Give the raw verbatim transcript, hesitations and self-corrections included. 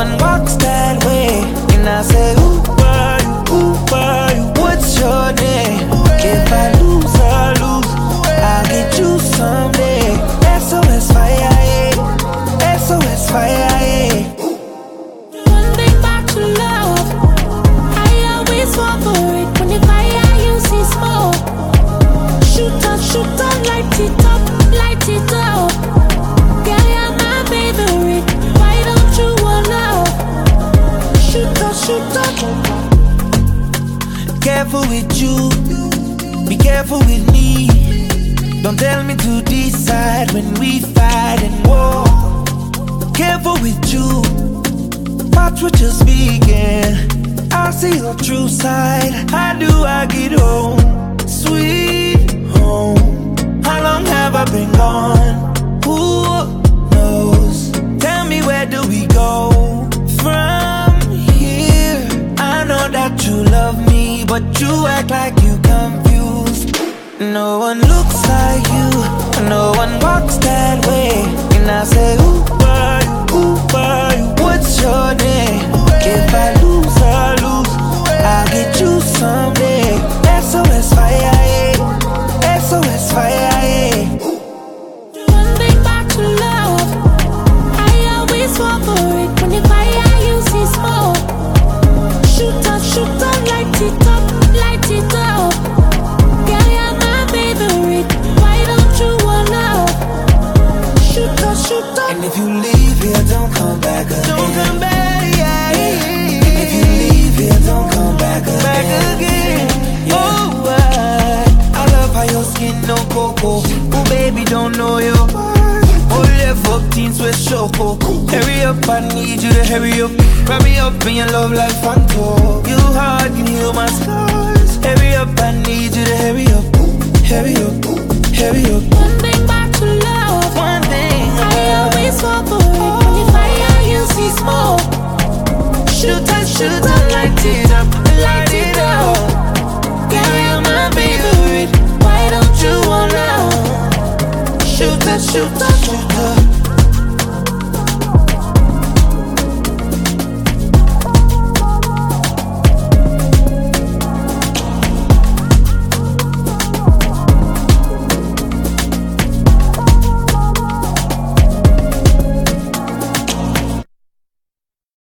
one walks that way. And I say, who are you, who are you, what's your name? If I lose, I lose, I'll get you someday. S O S fire, yeah. S O S fire, yeah. One thing back to love, I always fall for it. When the fire you see smoke, shoot up, shoot up, light it up, light it up. Girl, you're my favorite, why don't you want love? Shoot up, shoot up. Careful with you, be careful with me. Don't tell me to decide when we fight and war. Careful with you, watch what you're speaking. I see your true side. How do I get home? Sweet home. How long have I been gone? Who knows? Tell me, where do we go from here? I know that you love me, but you act like you confused. No one looks like you, no one walks that way. And I say, who are you, who are you, what's your name? If I lose, I lose, I'll get you someday. S O S fire, yeah. S O S fire, yeah. One thing back to love, I always fall for it. When the fire you see smoke, shoot up, shoot up, light it up, light it up. Girl, you're my favorite, why don't you want love? Shoot up, shoot up. And if you leave here, don't come back again. Don't come back, yeah. And if you leave here, don't come back again. Back again. Yeah. Oh, I, I love how your skin no cocoa. Oh, baby, don't know you. Oh, left up teens with choco. Hurry up, I need you to hurry up. Wrap me up in your love like Fanto. You heart can heal my scars. Hurry up, I need you to hurry up. Hurry up, hurry up. One thing back to love, One thing I always fall for it. When the fire you see smoke, shoot up, shoot up, light it up, light it up. girl, you're my favorite, why don't you want love? Shoot up, shoot up.